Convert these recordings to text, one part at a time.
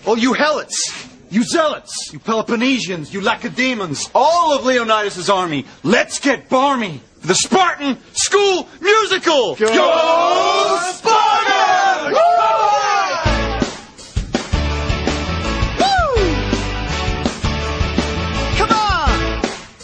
All you helots, you zealots, you Peloponnesians, you Lacedaemons, all of Leonidas' army, let's get barmy for the Spartan School Musical! Go Spartans! Woo! Come on!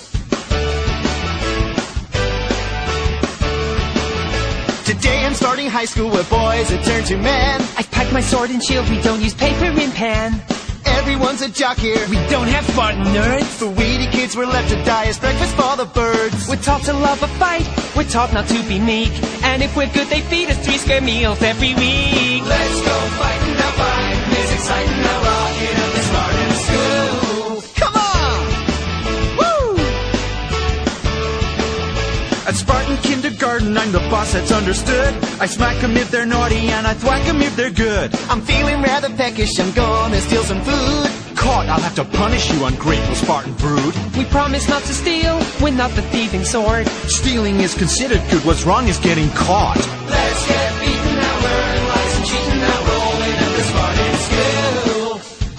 Today I'm starting high school where boys have turned to men. I've packed my sword and shield, we don't use paper and pen. Everyone's a jock here. We don't have Spartan nerds. The weedy kids were left to die as breakfast for the birds. We're taught to love a fight, we're taught not to be meek. And if we're good, they feed us 3 square meals every week. Let's go fighting now, fight. It's exciting now, rocking up the Spartan School. Come on! Woo! At Spartan kindergarten, I'm the boss that's understood. I smack 'em if they're naughty and I thwack 'em if they're good. I'm feeling rather peckish, I'm gonna steal some food. Caught, I'll have to punish you, ungrateful Spartan brood. We promise not to steal, we're not the thieving sort. Stealing is considered good, what's wrong is getting caught. Let's get beaten now, learn lies and cheating now, rolling up the Spartan School.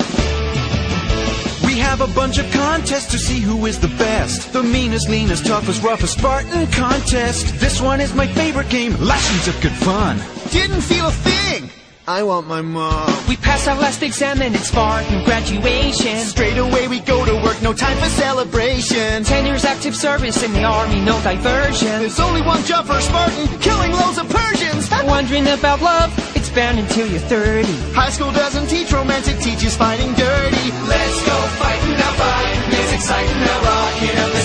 We have a bunch of contests to see who is the best. The meanest, leanest, toughest, roughest Spartan contest. This one is my favorite game, lessons of good fun. Didn't feel a thing! I want my mom. We pass our last exam and it's Spartan graduation. Straight away we go to work, no time for celebration. 10 years active service in the army, no diversion. There's only one job for a Spartan, killing loads of Persians. Wondering about love, it's bound until you're 30. High school doesn't teach romance, it teaches fighting dirty. Let's go fighting now, fight. It's exciting now, rocking up